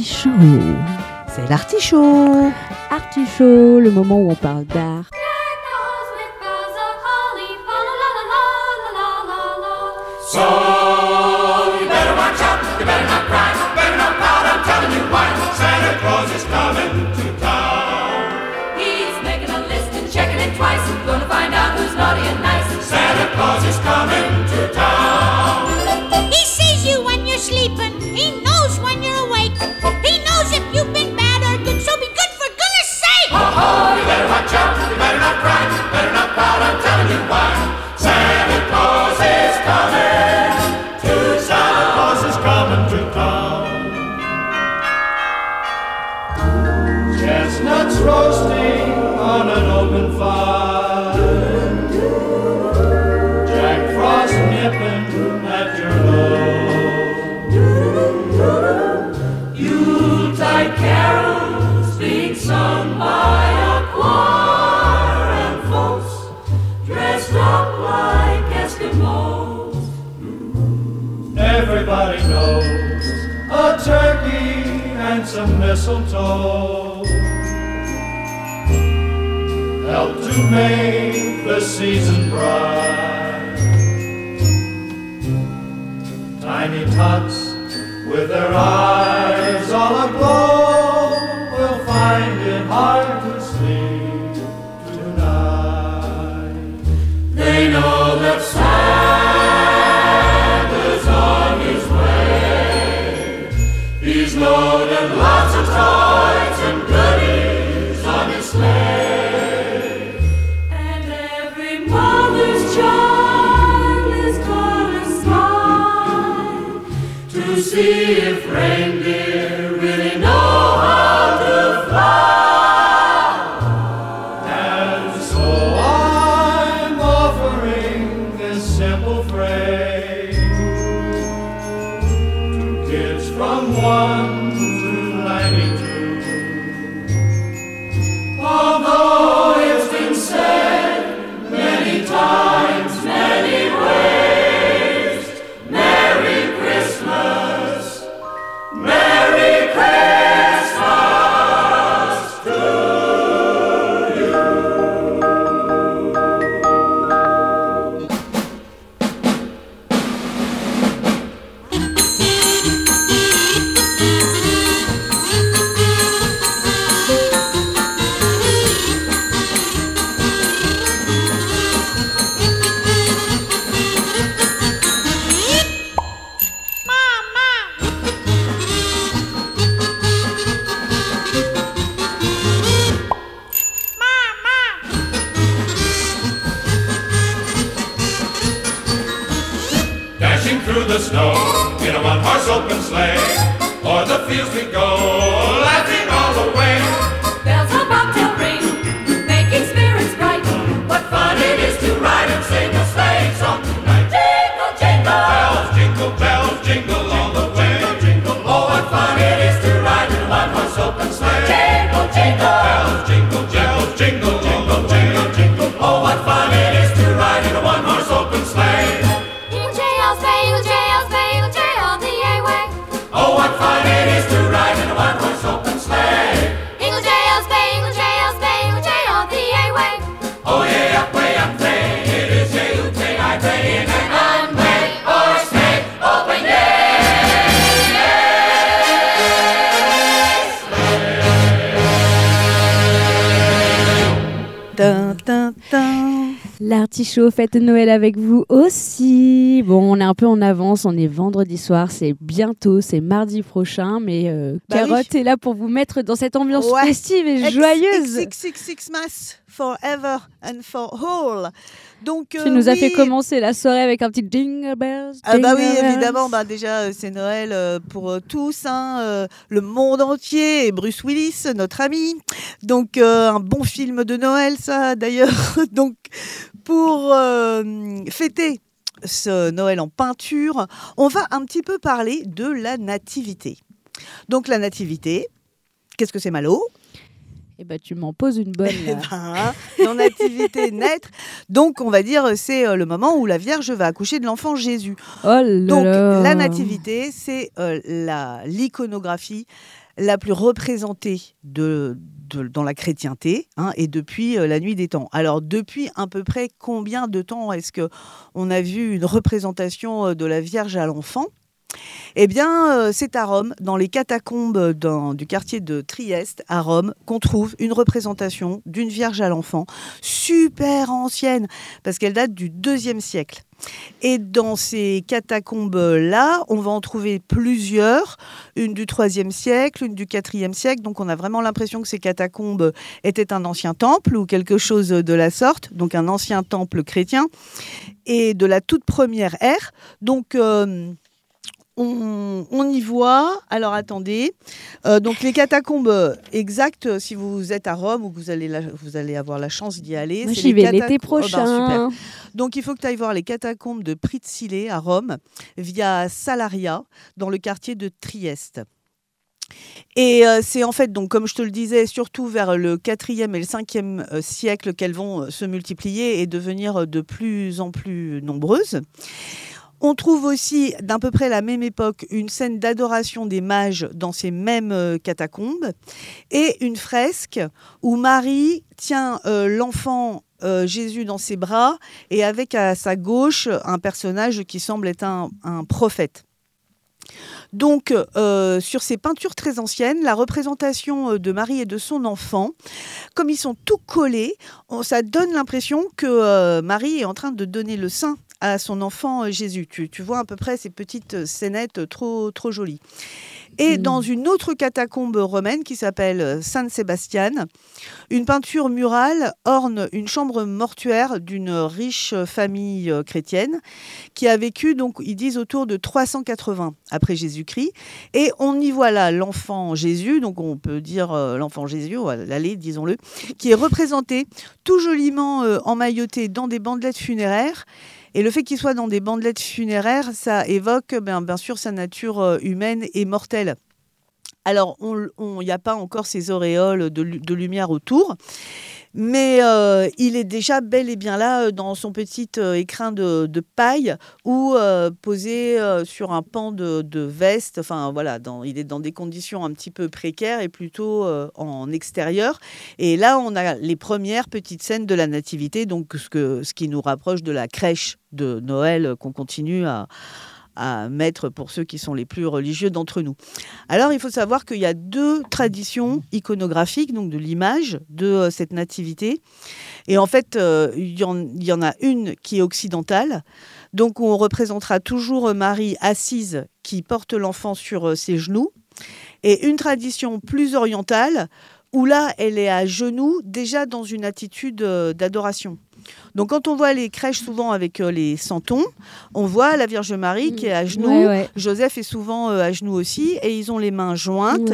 l'artichaut. C'est l'artichaut. Artichaut, le moment où on parle d'art. So you better watch out, you better not cry, better not pout, I'm telling you why. Santa Claus is coming to town. He's making a list and checking it twice. Gonna find out who's naughty and nice. Santa Claus is coming to town. He sees you when you're sleeping. He knows when you're awake. He knows if you've been bad or good, so be good for goodness sake. Oh, you better watch out, you better not cry, better not pout, I'm telling you why. Santa Claus is coming to Santa Claus is coming to town. Chestnuts roasting on an open fire. Jack Frost nipping at your nose. Yuletide carols being sung by a choir and folks dressed up like Eskimos. Everybody knows a turkey and some mistletoe help to make the season bright. Tiny tots with their eyes all aglow will find it hard to sleep tonight. They know that Santa's on his way. He's loaded lots of toys and goodies on his sleigh. And every mother's child is gonna smile to see if reindeer really know how to fly. And so I'm offering this simple phrase to kids from 1 to 92. Although it's been said many times, many ways, Merry Christmas, Merry Christmas to you. Dashing through the snow in a one-horse open sleigh, o'er the fields we go, laughing all the way. Bells on bobtail ring, making spirits bright. What fun it is to ride and sing a sleigh song tonight. Jingle, jingle, Bells, jingle all the way. Jingle, oh, what fun it is to ride in a one-horse open sleigh. jingle, jingle. Bells, jingle, jingle, jingle, jingle, jingle, jingle. Oh, what fun it is to ride in a one-horse open sleigh. Oh, what fun it is to ride in a one-horse open sleigh. Oh, yeah, up, way up, way. It is J-U-K-I-K in an one-way horse sleigh open Dun, dun, dun. L'artichaut fête de Noël avec vous aussi. Bon, on est un peu en avance, on est vendredi soir, c'est bientôt, c'est mardi prochain, mais Carotte est là pour vous mettre dans cette ambiance festive et joyeuse. Xmas forever and for all. Donc, Tu nous as fait commencer la soirée avec un petit Jingle Bells. Ah bah oui, Jingle Bells. évidemment, déjà c'est Noël pour tous, le monde entier, et Bruce Willis, notre ami. Donc un bon film de Noël, ça d'ailleurs. Donc pour fêter ce Noël en peinture, on va un petit peu parler de la nativité. Donc la nativité, qu'est-ce que c'est, Malo ? Eh ben, tu m'en poses une bonne. Là. Dans nativité naître. Donc, on va dire, c'est le moment où la Vierge va accoucher de l'enfant Jésus. Oh là Donc, là. la nativité, c'est l'iconographie la plus représentée dans la chrétienté, et depuis la nuit des temps. Alors, depuis à peu près combien de temps est-ce qu'on a vu une représentation de la Vierge à l'enfant ? Eh bien, c'est à Rome, dans les catacombes du quartier de Trieste, à Rome, qu'on trouve une représentation d'une Vierge à l'enfant, super ancienne, parce qu'elle date du IIe siècle. Et dans ces catacombes-là, on va en trouver plusieurs, une du IIIe siècle, une du IVe siècle, donc on a vraiment l'impression que ces catacombes étaient un ancien temple ou quelque chose de la sorte, donc un ancien temple chrétien, et de la toute première ère. Donc, on y voit, alors attendez, donc les catacombes exactes, si vous êtes à Rome ou que vous allez avoir la chance d'y aller. Moi, j'y vais l'été prochain. Super. Donc il faut que tu ailles voir les catacombes de Priscillée à Rome, via Salaria, dans le quartier de Trieste. Et c'est en fait, donc, comme je te le disais, surtout vers le 4e et le 5e siècle qu'elles vont se multiplier et devenir de plus en plus nombreuses. On trouve aussi, d'à peu près la même époque, une scène d'adoration des mages dans ces mêmes catacombes et une fresque où Marie tient l'enfant Jésus dans ses bras et avec à sa gauche un personnage qui semble être un prophète. Donc, sur ces peintures très anciennes, la représentation de Marie et de son enfant, comme ils sont tout collés, ça donne l'impression que Marie est en train de donner le sein à son enfant Jésus. Tu vois à peu près ces petites scénettes trop jolies. Et dans une autre catacombe romaine qui s'appelle San Sebastian, une peinture murale orne une chambre mortuaire d'une riche famille chrétienne qui a vécu, donc, ils disent, autour de 380 après Jésus-Christ. Et on y voit là l'enfant Jésus, donc on peut dire l'enfant Jésus, l'allée, disons-le, qui est représenté tout joliment emmailloté dans des bandelettes funéraires. Et le fait qu'il soit dans des bandelettes funéraires, ça évoque bien sûr sa nature humaine et mortelle. Alors, il n'y a pas encore ces auréoles de lumière autour, mais il est déjà bel et bien là dans son petit écrin de paille ou posé sur un pan de veste. Enfin, voilà, il est dans des conditions un petit peu précaires et plutôt en extérieur. Et là, on a les premières petites scènes de la nativité, donc ce qui nous rapproche de la crèche de Noël qu'on continue à mettre pour ceux qui sont les plus religieux d'entre nous. Alors, il faut savoir qu'il y a 2 traditions iconographiques, donc de l'image de cette nativité. Et en fait, il y en a une qui est occidentale. Donc, on représentera toujours Marie assise qui porte l'enfant sur ses genoux. Et une tradition plus orientale où là, elle est à genoux, déjà dans une attitude d'adoration. Donc, quand on voit les crèches souvent avec les santons, on voit la Vierge Marie qui est à genoux. Ouais. Joseph est souvent à genoux aussi. Et ils ont les mains jointes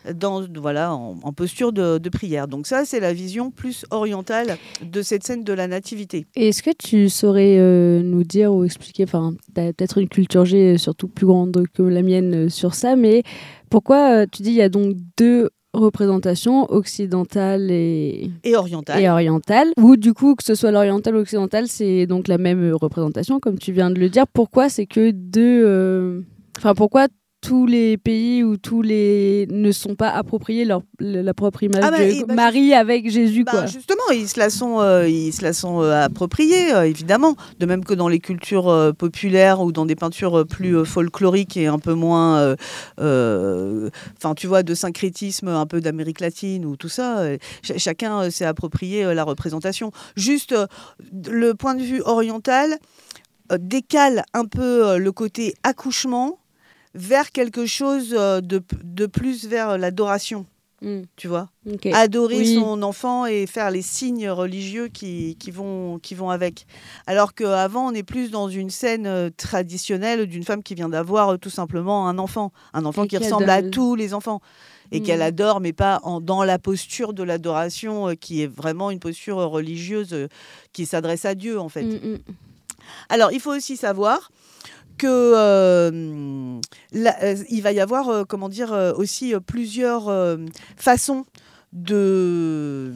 en posture de prière. Donc ça, c'est la vision plus orientale de cette scène de la Nativité. Et est-ce que tu saurais nous dire ou expliquer, enfin, tu as peut-être une culture G surtout plus grande que la mienne sur ça, mais pourquoi tu dis il y a donc 2 représentation occidentale et orientale, ou du coup que ce soit l'orientale ou l'occidentale, c'est donc la même représentation comme tu viens de le dire. Pourquoi c'est que 2 pourquoi tous les pays ou ne sont pas appropriés la propre image de Marie avec Jésus, quoi. Justement, ils se la sont appropriés, évidemment. De même que dans les cultures populaires ou dans des peintures plus folkloriques et un peu moins, tu vois, de syncrétisme, un peu d'Amérique latine ou tout ça. Chacun s'est approprié la représentation. Juste, le point de vue oriental décale un peu le côté accouchement vers quelque chose de plus vers l'adoration, tu vois. Okay. Adorer son enfant et faire les signes religieux qui vont avec. Alors qu'avant, on est plus dans une scène traditionnelle d'une femme qui vient d'avoir tout simplement un enfant qui ressemble à tous les enfants. Et qu'elle adore, mais pas dans la posture de l'adoration, qui est vraiment une posture religieuse qui s'adresse à Dieu, en fait. Alors, il faut aussi savoir que il va y avoir aussi plusieurs façons de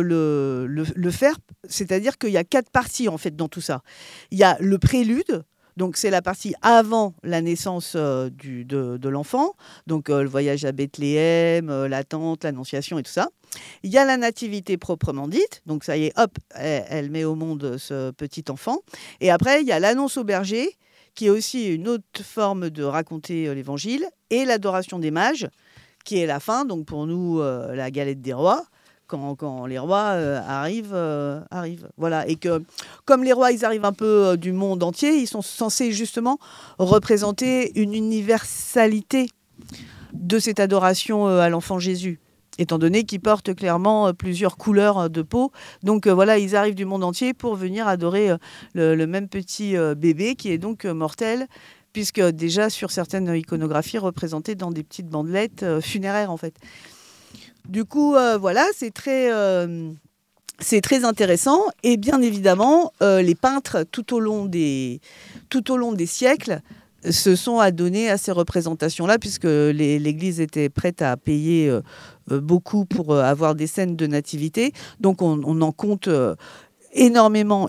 le faire, c'est-à-dire qu'il y a 4 parties en fait dans tout ça. Il y a le prélude, Donc, c'est la partie avant la naissance de l'enfant. Donc, le voyage à Bethléem, l'attente, l'annonciation et tout ça. Il y a la nativité proprement dite. Donc, ça y est, hop, elle met au monde ce petit enfant. Et après, il y a l'annonce au berger, qui est aussi une autre forme de raconter l'évangile. Et l'adoration des mages, qui est la fin. Donc, pour nous, la galette des rois. Quand les rois arrivent. Voilà. Et que, comme les rois, ils arrivent un peu du monde entier, ils sont censés justement représenter une universalité de cette adoration à l'enfant Jésus, étant donné qu'ils portent clairement plusieurs couleurs de peau. Donc voilà, ils arrivent du monde entier pour venir adorer le même petit bébé qui est donc mortel, puisque déjà sur certaines iconographies représenté dans des petites bandelettes funéraires en fait. Du coup, voilà, c'est très intéressant. Et bien évidemment, les peintres, tout au long des siècles, se sont adonnés à ces représentations-là, puisque l'Église était prête à payer beaucoup pour avoir des scènes de nativité. Donc, on en compte énormément.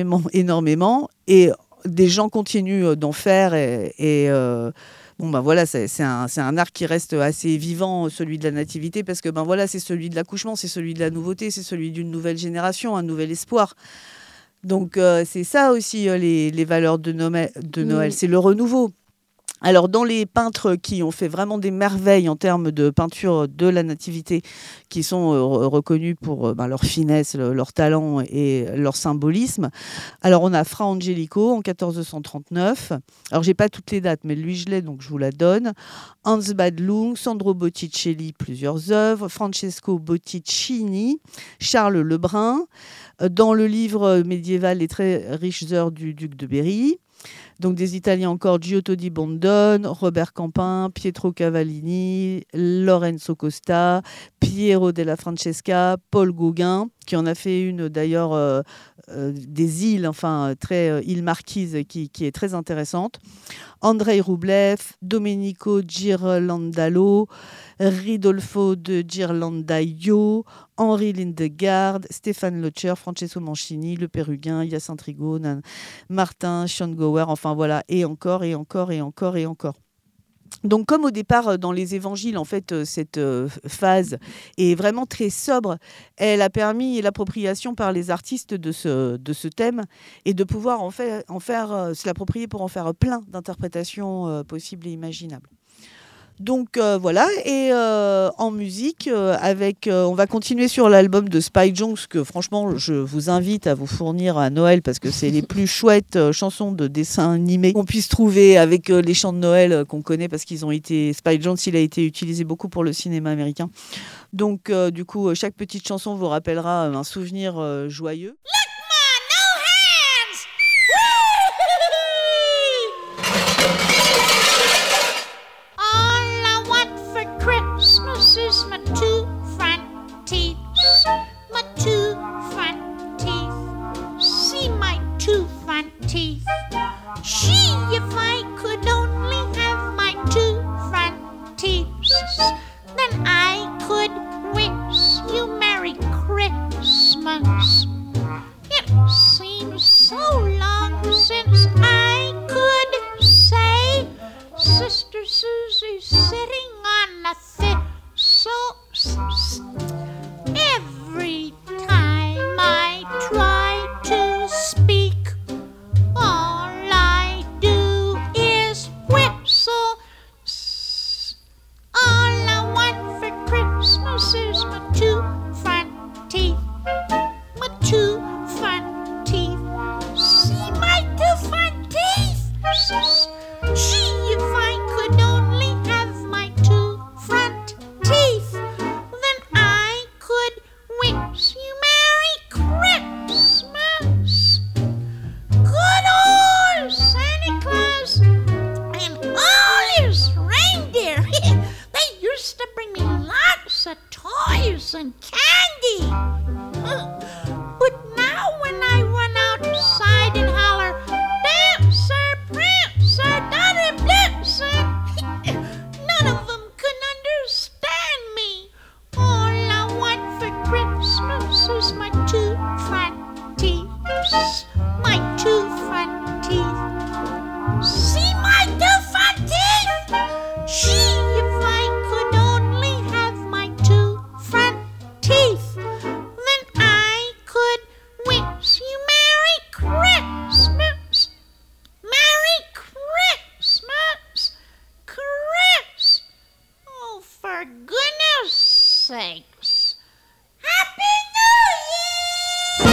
Et des gens continuent d'en faire bon, ben voilà, c'est un art qui reste assez vivant, celui de la nativité, parce que ben voilà, c'est celui de l'accouchement, c'est celui de la nouveauté, c'est celui d'une nouvelle génération, un nouvel espoir. Donc, c'est ça aussi, les valeurs de Noël, c'est le renouveau. Alors, dans les peintres qui ont fait vraiment des merveilles en termes de peinture de la nativité, qui sont reconnus pour leur finesse, leur talent et leur symbolisme, alors on a Fra Angelico en 1439. Alors, j'ai pas toutes les dates, mais lui, je l'ai, donc je vous la donne. Hans Badlung, Sandro Botticelli, plusieurs œuvres. Francesco Botticini, Charles Lebrun. Dans le livre médiéval Les très riches heures du duc de Berry. Donc des Italiens encore, Giotto di Bondone, Robert Campin, Pietro Cavallini, Lorenzo Costa, Piero della Francesca, Paul Gauguin, qui en a fait une d'ailleurs des îles, enfin très île marquise, qui est très intéressante. Andrei Rublev, Domenico Ghirlandaio, Ridolfo de Ghirlandaio, Henri Lindegard, Stéphane Locher, Francesco Mancini, Le Pérugin, Hyacinthe Rigaud, Martin Schongauer, enfin voilà, et encore. Donc, comme au départ, dans les évangiles, en fait, cette phase est vraiment très sobre, elle a permis l'appropriation par les artistes de ce thème et de pouvoir se l'approprier pour en faire plein d'interprétations possibles et imaginables. Donc voilà, et en musique, on va continuer sur l'album de Spy Jonze, que franchement je vous invite à vous fournir à Noël, parce que c'est les plus chouettes chansons de dessins animés qu'on puisse trouver, avec les chants de Noël qu'on connaît, parce qu'ils ont été, Spy Jonze, il a été utilisé beaucoup pour le cinéma américain. Donc du coup, chaque petite chanson vous rappellera un souvenir joyeux. My two front teeth, my two front teeth. See my two front teeth. Gee, if I could only have my two front teeth, then I could wish you Merry Christmas. It seems so long since I could say, Sister Susie's sitting on a so every time I try to speak, all I do is whistle. All I want for Christmas is my two front teeth. My two front teeth. See my two front teeth. Gee, if I could only have my two front teeth, then I could wish you Merry Christmas. Good old Santa Claus and all his reindeer, they used to bring me lots of toys and candy. But now when I run outside and holler, Dancer, Prancer, Donner, Blitzer, none of them can understand me. All I want for Christmas is my two front teeth. My two front teeth. goodness sakes. Happy New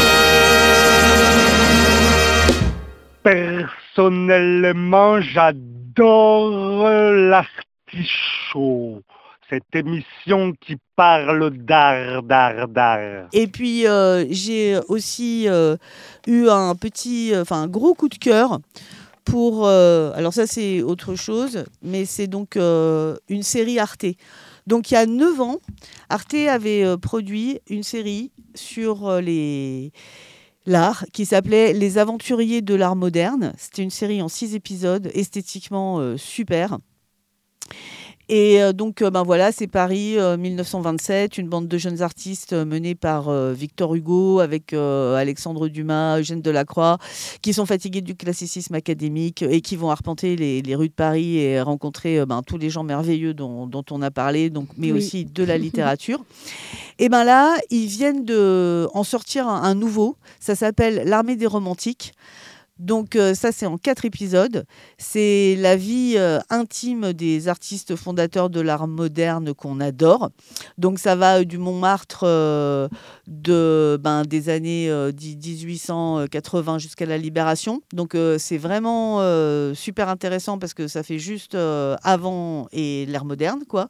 Year! Personnellement, j'adore l'artichaut. Cette émission qui parle d'art. Et puis j'ai aussi eu un gros coup de cœur pour alors ça c'est autre chose, mais c'est donc une série Arte. Donc il y a 9 ans, Arte avait produit une série sur l'art qui s'appelait Les Aventuriers de l'art moderne. C'était une série en 6 épisodes, esthétiquement super. Et donc, voilà, c'est Paris 1927, une bande de jeunes artistes menés par Victor Hugo, avec Alexandre Dumas, Eugène Delacroix, qui sont fatigués du classicisme académique et qui vont arpenter les rues de Paris et rencontrer tous les gens merveilleux dont on a parlé, mais aussi de la littérature. Et là, ils viennent en sortir un nouveau, ça s'appelle L'Armée des Romantiques. Donc ça, c'est en 4 épisodes. C'est la vie intime des artistes fondateurs de l'art moderne qu'on adore. Donc ça va du Montmartre des années 1880 jusqu'à la Libération. Donc c'est vraiment super intéressant parce que ça fait juste avant et l'ère moderne, quoi.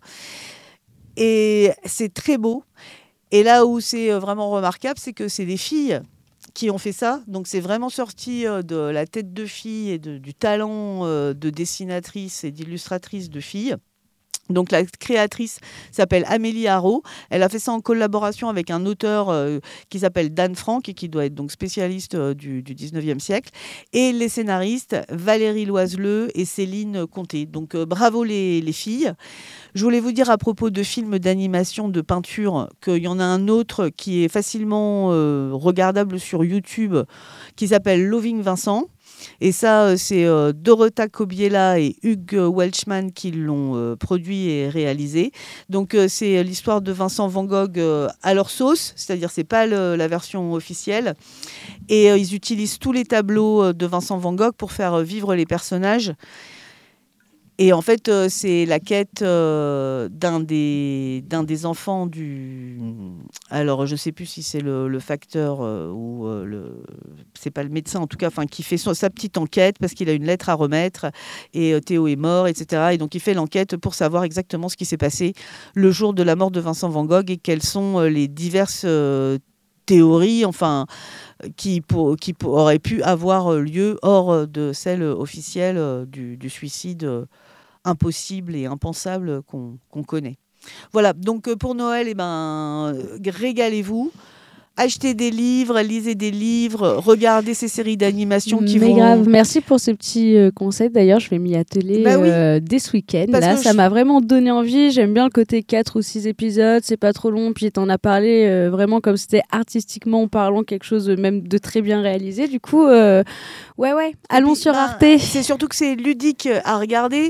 Et c'est très beau. Et là où c'est vraiment remarquable, c'est que c'est des filles qui ont fait ça. Donc, c'est vraiment sorti de la tête de fille et du talent de dessinatrice et d'illustratrice de filles. Donc, la créatrice s'appelle Amélie Haro. Elle a fait ça en collaboration avec un auteur qui s'appelle Dan Frank et qui doit être donc spécialiste du 19e siècle. Et les scénaristes, Valérie Loiseleux et Céline Comté. Donc, bravo les filles. Je voulais vous dire à propos de films d'animation, de peinture, qu'il y en a un autre qui est facilement regardable sur YouTube, qui s'appelle Loving Vincent. Et ça, c'est Dorota Kobiela et Hugh Welchman qui l'ont produit et réalisé. Donc, c'est l'histoire de Vincent Van Gogh à leur sauce, c'est-à-dire c'est pas la version officielle. Et ils utilisent tous les tableaux de Vincent Van Gogh pour faire vivre les personnages. Et en fait, c'est la quête d'un des enfants du... Alors, je ne sais plus si c'est le facteur ou c'est pas le médecin, en tout cas, qui fait sa petite enquête parce qu'il a une lettre à remettre et Théo est mort, etc. Et donc, il fait l'enquête pour savoir exactement ce qui s'est passé le jour de la mort de Vincent Van Gogh et quelles sont les diverses théories, qui auraient pu avoir lieu hors de celle officielle du suicide impossible et impensable qu'on connaît. Voilà, donc pour Noël, régalez-vous. Achetez des livres, lisez des livres, regardez ces séries d'animation qui vont... grave, merci pour ces petits conseils. D'ailleurs, je vais m'y atteler dès ce week-end. Là, ça m'a vraiment donné envie. J'aime bien le côté 4 ou 6 épisodes. C'est pas trop long. Puis t'en as parlé vraiment comme c'était artistiquement parlant, quelque chose même de très bien réalisé. Du coup, allons sur Arte. C'est surtout que c'est ludique à regarder.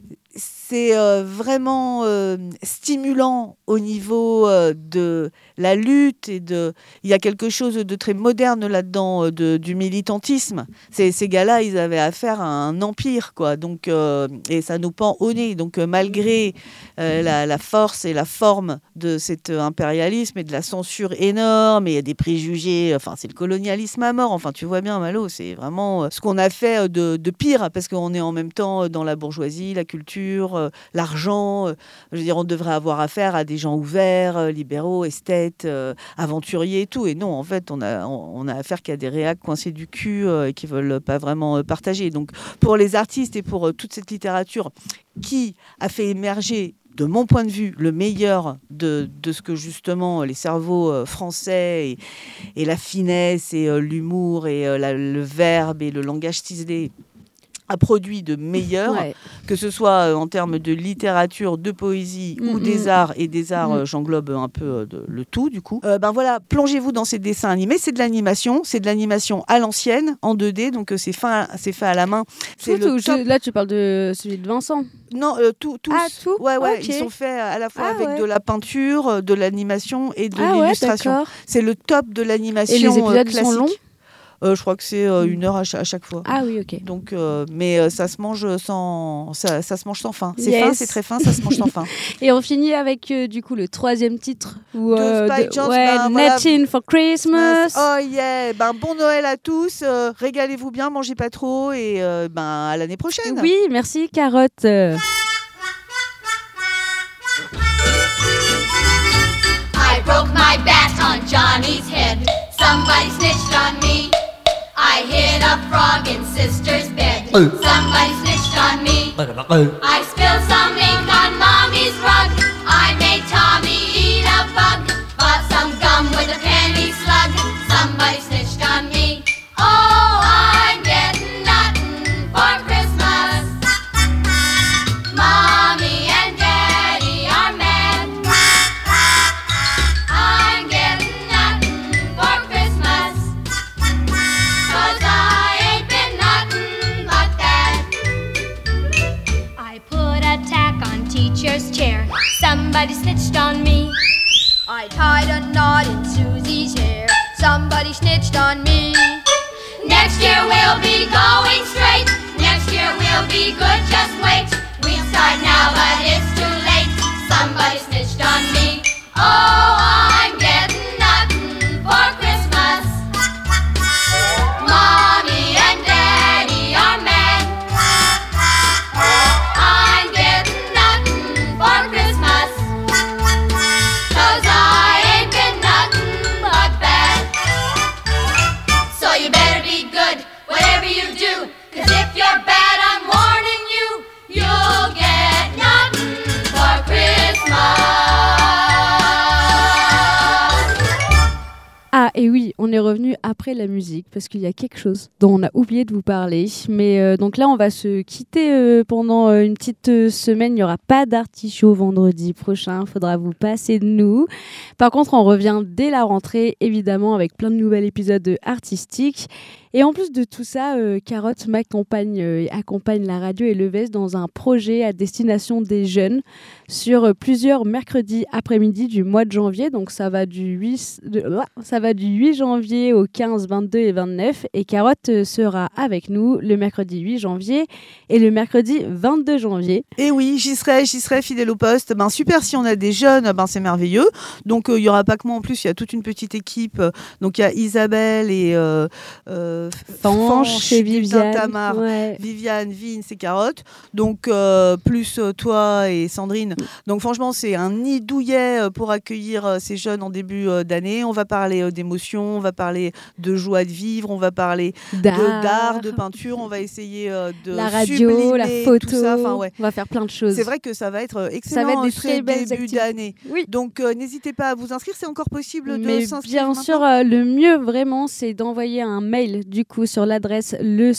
C'est vraiment stimulant au niveau de la lutte et il y a quelque chose de très moderne là-dedans, du militantisme. Ces gars-là, ils avaient affaire à un empire, quoi. Donc, et ça nous pend au nez. Donc, malgré la force et la forme de cet impérialisme et de la censure énorme, et il y a des préjugés. C'est le colonialisme à mort. Tu vois bien, Malo, c'est vraiment ce qu'on a fait de pire, parce qu'on est en même temps dans la bourgeoisie, la culture, l'argent. Je veux dire, on devrait avoir affaire à des gens ouverts, libéraux, esthètes, aventuriers et tout. Et non, en fait, on a affaire qu'à des réacs coincés du cul et qui veulent pas vraiment partager. Donc, pour les artistes et pour toute cette littérature qui a fait émerger, de mon point de vue, le meilleur de ce que justement les cerveaux français et la finesse et l'humour et le verbe et le langage ciselé a produit de meilleur, que ce soit en termes de littérature, de poésie ou des arts, et des arts, j'englobe un peu le tout du coup. Voilà, plongez-vous dans ces dessins animés, c'est de l'animation à l'ancienne, en 2D, donc c'est fait à la main. Là, tu parles de celui de Vincent. Non, tous. Ah, tout. Ouais, okay. Ils sont faits à la fois avec de la peinture, de l'animation et de l'illustration. D'accord. C'est le top de l'animation classique. Et les épisodes classique. sont longs ? Je crois que c'est 1 heure à chaque fois. Ah oui, ok. Donc, mais ça se mange sans fin. C'est fin, c'est très fin, ça se mange sans fin. Et on finit avec du coup le 3e titre De Spike Jonze, Nothing for Christmas. Oh yeah, bon Noël à tous, régalez-vous bien, mangez pas trop et à l'année prochaine. Oui, merci Carotte. I broke my bat on Johnny's head. Somebody snitched on me. I hid a frog in sister's bed. Somebody snitched on me. I spilled some ink on mommy's rug. I made Tommy eat a bug. Bought some gum with a penny slug. Somebody snitched on me. Oh, I'm getting nothing for Christmas. Mommy and Daddy are mad. I'm getting nothing for Christmas. 'Cause I ain't been nothing but that. I put a tack on teacher's chair. Somebody snitched on me. I tied a knot in Susie's hair. Somebody snitched on me. Next year we'll be going straight. Next year we'll be good, just wait. We start now, but it's too late. Somebody snitched on me. Oh, I'm getting nothing for Christmas. Mommy and Daddy are mad. I'm getting nothing for Christmas. 'Cause I ain't been nothing but bad. So you better be good, whatever you do. 'Cause if you're bad, I'm warning you, you'll get nothing for Christmas. Ah, et oui, on est revenu après la musique parce qu'il y a quelque chose dont on a oublié de vous parler. Mais donc là, on va se quitter pendant une petite semaine. Il n'y aura pas d'artichaut vendredi prochain. Il faudra vous passer de nous. Par contre, on revient dès la rentrée, évidemment, avec plein de nouveaux épisodes artistiques. Et en plus de tout ça, Carotte m'accompagne et accompagne la radio et Leves dans un projet à destination des jeunes sur plusieurs mercredis après-midi du mois de janvier. Donc ça va du 8 janvier au 15, 22 et 29. Et Carotte sera avec nous le mercredi 8 janvier et le mercredi 22 janvier. Et oui, j'y serai fidèle au poste. Super, si on a des jeunes, c'est merveilleux. Donc il y aura pas que moi en plus, il y a toute une petite équipe. Donc il y a Isabelle et Fanche et Viviane. Tamar, ouais. Viviane, Vince et Carotte. Donc plus toi et Sandrine. Donc franchement, c'est un nid douillet pour accueillir ces jeunes en début d'année. On va parler d'émotions, on va parler de joie de vivre, on va parler d'art, de peinture, on va essayer de la radio, sublimer la photo, tout ça. Enfin, ouais. On va faire plein de choses. C'est vrai que ça va être excellent. Ça va être des très belles début d'année. Oui. Donc n'hésitez pas à vous inscrire, c'est encore possible de Mais s'inscrire. bien sûr, le mieux vraiment, c'est d'envoyer un mail du coup sur l'adresse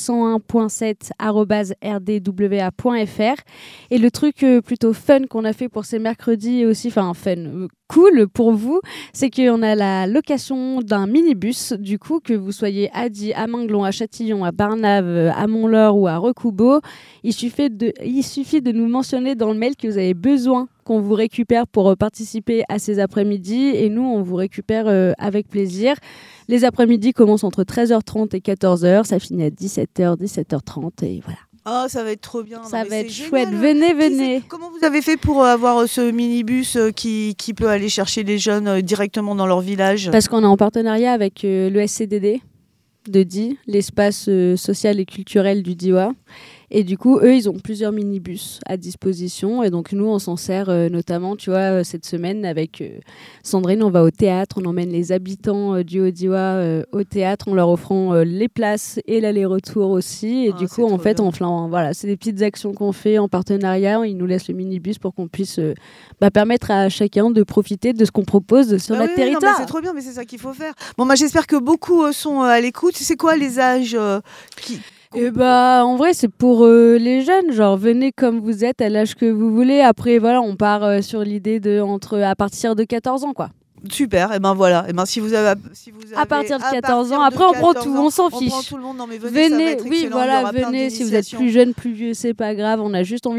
le101.7@rdwa.fr. Et le truc plutôt fun qu'on a fait pour ces mercredis aussi, enfin fun, cool pour vous, c'est qu'on a la location d'un minibus, du coup, que vous soyez à Die, à Minglon, à Châtillon, à Barnave, à Montleur ou à Recoubeau. Il suffit de nous mentionner dans le mail que vous avez besoin qu'on vous récupère pour participer à ces après-midi, et nous, on vous récupère avec plaisir. Les après-midi commencent entre 13h30 et 14h, ça finit à 17h, 17h30, et voilà. Oh, ça va être trop bien. Ça va être génial. chouette. Venez. Comment vous avez fait pour avoir ce minibus qui peut aller chercher les jeunes directement dans leur village ? Parce qu'on est en partenariat avec le SCDD de Die, l'espace social et culturel du Diois. Et du coup, eux, ils ont plusieurs minibus à disposition. Et donc, nous, on s'en sert notamment, tu vois, cette semaine avec Sandrine, on va au théâtre. On emmène les habitants du Haut-Diois au théâtre en leur offrant les places et l'aller-retour aussi. Et du coup, en fait, voilà, c'est des petites actions qu'on fait en partenariat. Ils nous laissent le minibus pour qu'on puisse permettre à chacun de profiter de ce qu'on propose sur notre territoire. Non, c'est trop bien, mais c'est ça qu'il faut faire. Bon, j'espère que beaucoup sont à l'écoute. C'est quoi les âges qui... en vrai, c'est pour les jeunes. Genre, venez comme vous êtes, à l'âge que vous voulez. Après, voilà, on part sur l'idée à partir de 14 ans, quoi. Super, et voilà. Et si vous avez à partir de 14 ans, après on prend tout, on s'en fiche. On prend tout le monde, non mais venez, ça va être excellent. Venez, si vous êtes plus jeune, plus vieux, c'est pas grave. On a juste envie de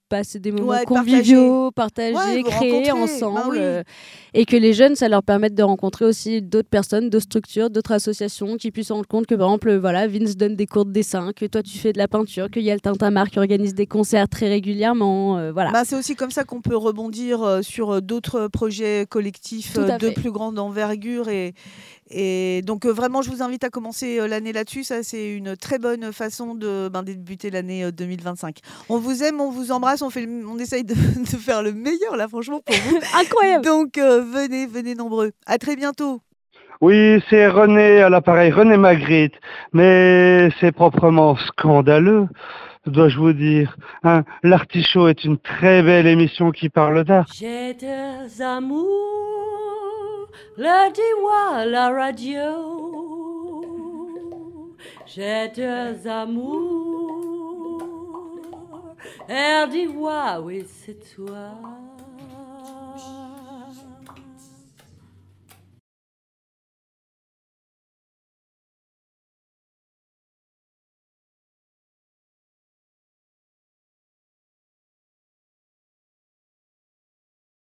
passer des moments conviviaux, partager, créer ensemble. Et que les jeunes, ça leur permette de rencontrer aussi d'autres personnes, d'autres structures, d'autres associations qui puissent se rendre compte que, par exemple, Vince donne des cours de dessin, que toi, tu fais de la peinture, qu'il y a le Tintamarre qui organise des concerts très régulièrement. C'est aussi comme ça qu'on peut rebondir sur d'autres projets collectifs de plus grande envergure. Et donc, vraiment, je vous invite à commencer l'année là-dessus. Ça, c'est une très bonne façon de débuter l'année 2025. On vous aime, on vous embrasse, on essaye de faire le meilleur, là, franchement, pour vous. Incroyable. Donc, venez nombreux. À très bientôt. Oui, c'est René à l'appareil, René Magritte. Mais c'est proprement scandaleux, dois-je vous dire. L'Artichaut est une très belle émission qui parle d'art. J'ai des amours, le dis-moi à la radio. J'ai des amours, elle dit ouais, oui c'est toi.